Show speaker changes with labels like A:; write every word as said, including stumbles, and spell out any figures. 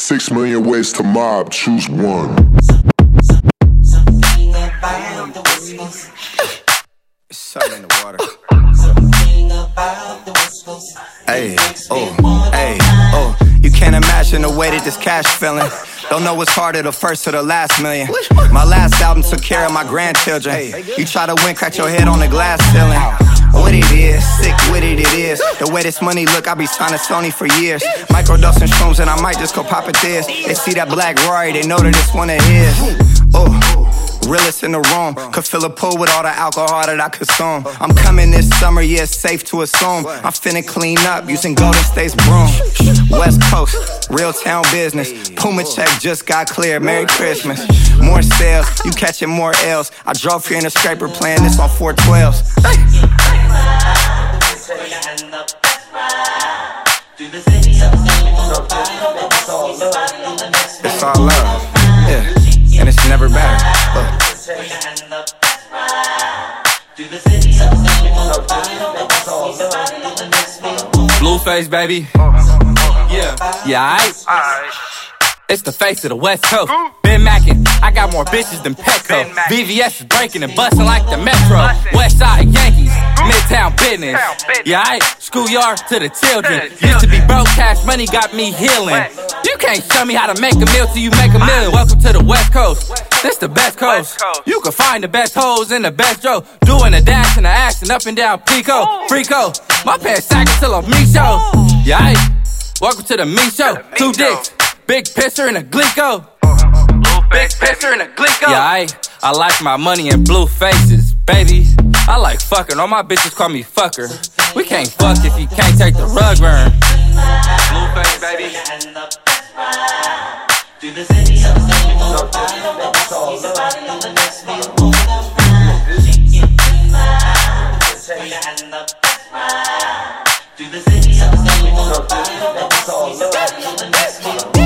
A: Six million ways to mob, choose one.
B: Something about the whispers.
C: It's something in the water.
B: Something about the whispers.
C: Hey, oh, hey, oh. You can't imagine the way that this cash feeling. Don't know what's harder, the first or the last million. My last album took care of my grandchildren. You try to win, crack your head on the glass ceiling. What it is, sick with it, it is. The way this money look, I be signing Sony for years. Microdosing shrooms and I might just go pop it this. They see that black Rory, they know that it's one of his. Oh, realest in the room. Could fill a pool with all the alcohol that I consume. I'm coming this summer, yeah, it's safe to assume. I'm finna clean up using Golden State's broom. West Coast, real town business. Puma check just got cleared, Merry Christmas. More sales, you catching more L's. I drove here in a scraper playing this on four twelves. It's all love, yeah, and it's never better.
D: Blueface, baby. Yeah, yeah, aight. It's the face of the West Coast. Ben Mackin, I got more bitches than Petco. V V S is breaking and busting like the Metro. West Side Yankees, Midtown business. Yeah, aight. Schoolyard to the children. Used to be broke, cash money got me healing. You can't show me how to make a meal till you make a million. Welcome to the West Coast. This the best coast. You can find the best hoes in the best row. Doing the dash and the action up and down Pico. Frico. My pants sagging till I'm me show. Yeah, aight. Welcome to the me show. Two dicks. Big pisser and a glico. Big pisser and a glico. Yeah, I, I like my money in blue faces, baby. I like fucking. All my bitches call me fucker. We can't fuck if you can't take the rug burn. Blue face, baby.
B: Do the city of the